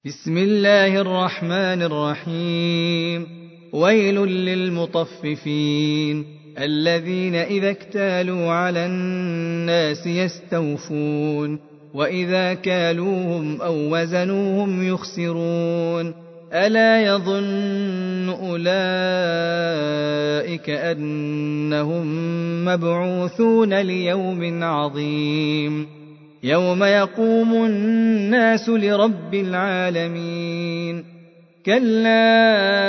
بسم الله الرحمن الرحيم. ويل للمطففين الذين إذا اكتالوا على الناس يستوفون وإذا كالوهم أو وزنوهم يخسرون ألا يظن أولئك أنهم مبعوثون ليوم عظيم يوم يقوم الناس لرب العالمين كلا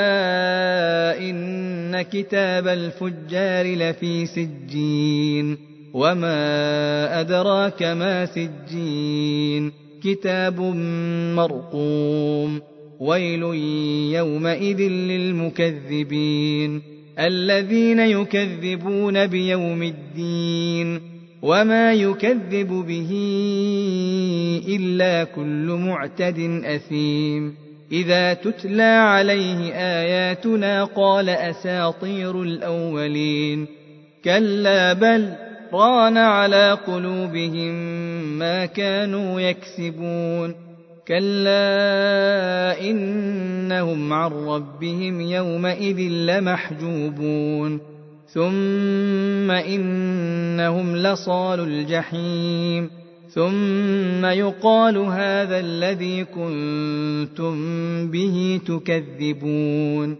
إن كتاب الفجار لفي سجين وما أدراك ما سجين كتاب مرقوم ويل يومئذ للمكذبين الذين يكذبون بيوم الدين وما يكذب به إلا كل معتد أثيم إذا تتلى عليه آياتنا قال أساطير الأولين كلا بل ران على قلوبهم ما كانوا يكسبون كلا إنهم عن ربهم يومئذ لمحجوبون ثم إنهم لصال الجحيم ثم يقال هذا الذي كنتم به تكذبون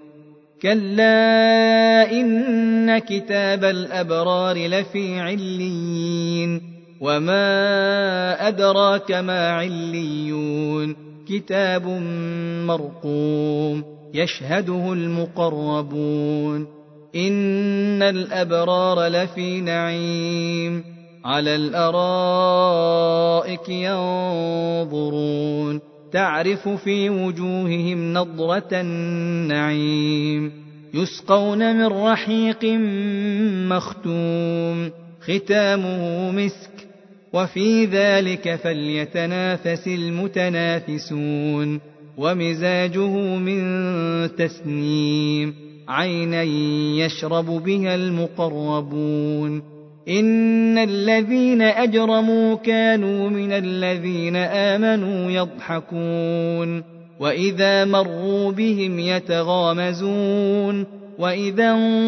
كلا إن كتاب الأبرار لفي عليين وما أدراك ما عليون كتاب مرقوم يشهده المقربون إن الأبرار لفي نعيم على الأرائك ينظرون تعرف في وجوههم نضرة النعيم يسقون من رحيق مختوم ختامه مسك وفي ذلك فليتنافس المتنافسون ومزاجه من تسنيم عينا يشرب بها المقربون إن الذين أجرموا كانوا من الذين آمنوا يضحكون وإذا مروا بهم يتغامزون وإذا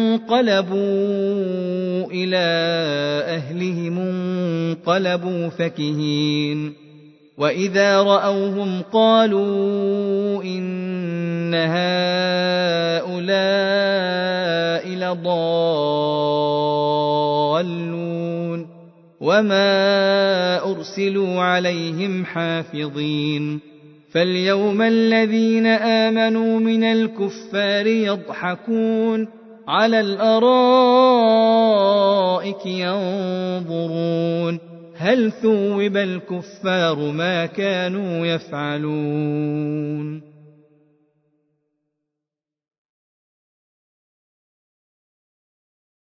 انقلبوا إلى أهلهم انقلبوا فكهين وإذا رأوهم قالوا إن هؤلاء لضالون وما أرسلوا عليهم حافظين فاليوم الذين آمنوا من الكفار يضحكون على الأرائك ينظرون هل ثوب الكفار ما كانوا يفعلون